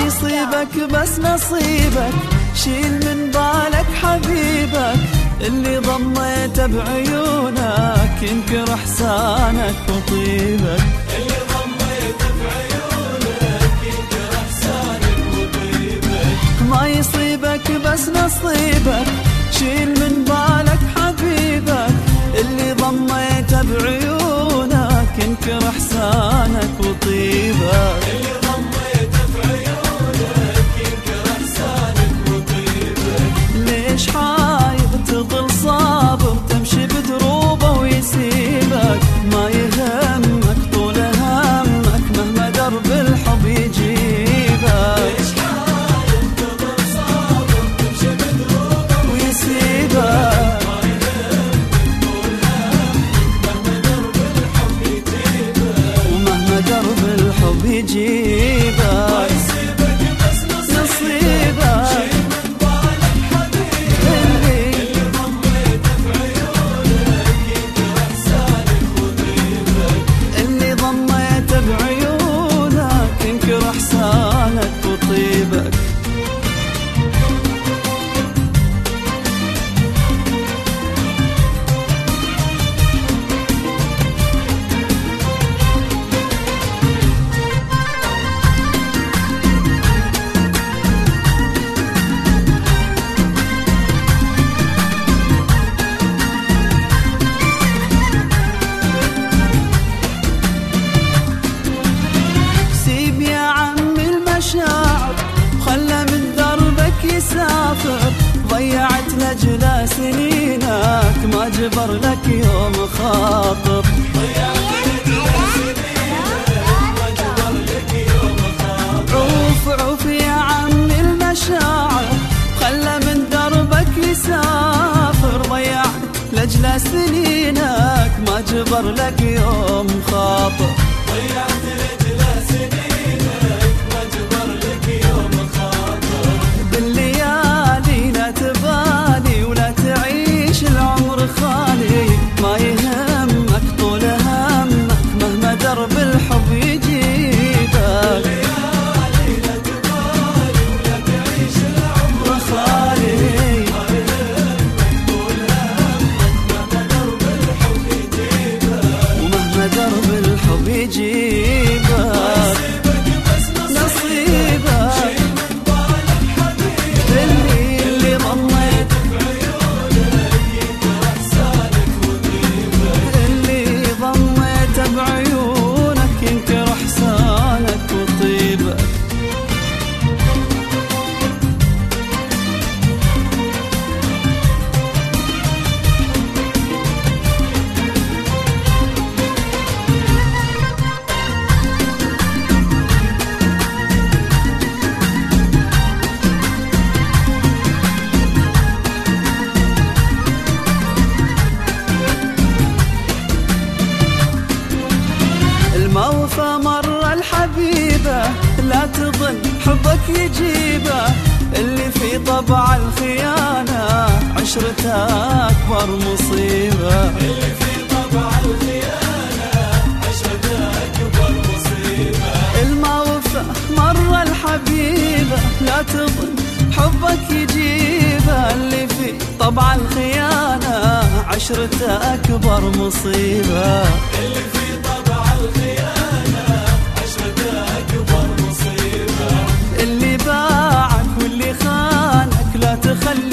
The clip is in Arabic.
يصيبك بس نصيبك، شيل من بالك حبيبك اللي ضميته بعيونك ينكر احسانك وطيبك. اللي ضميته بعيونك ينكر احسانك وطيبك. ما يصيبك بس نصيبك، شيل من بالك حبيبك اللي ضميته بعيونك ينكر احسانك وطيبك. اللي ضميته بعيونك ينكر احسانك وطيبك. ليش حاير تظل صابر تمشي بدروبه ويسيبك؟ ما يهمك طول همك مهما درب الحب يجيبك. ليش حاير تظل صابر تمشي بدروبه ويسيبك؟ ما يهمك طول همك مهما درب الحب يجيبك. ومهما درب الحب يجيبك. ما يصيبك بس نصيبك، شيل من بالك حبيبك اللي ضميته بعيونك ينكر احسانك وطيبك. اللي ضميته بعيونك ينكر احسانك وطيبك. سيب يا عمي المشاعر وخلى من دربك يسافر، ضيعت لجله سنينك ما جبر لك يوم خاطر. ضيعت لجله سنينك ما جبر لك يوم خاطر. عوف عوف يا عمي المشاعر خلى من دربك يسافر، ضيعت لجله سنينك ما جبر لك يوم خاطر. ضيعت لجله سنينك ما جبر لك يوم خاطر. بالليالي لا تبالي ولا تعيش العمر خالي، ما يهمك طول همك مهما درب الحب يجيبك. الليالي لا تبالي ولا تعيش العمر خالي ما يهمك طول همك مهما درب الحب يجيبك. ومهما درب الحب يجيبك. يصيبك بس نصيبك شيل من بالك حبيبك اللي ضميته بعيونك ينكر احسانك وطيبك. اللي ضميته بعيونك ينكر احسانك وطيبك. الموفى مرة الحبيبة لا تظن حبك يجيبه، اللي في طبع الخيانة عشرته أكبر مصيبة. اللي في طبع الخيانة عشرته أكبر مصيبة. الموفى مرة الحبيبة لا تظن حبك يجيبه، اللي في طبع الخيانة عشرته أكبر مصيبة. اللي في طبع الخيانة عشرته أكبر مصيبة. اللي باعك واللي خانك لا تخلي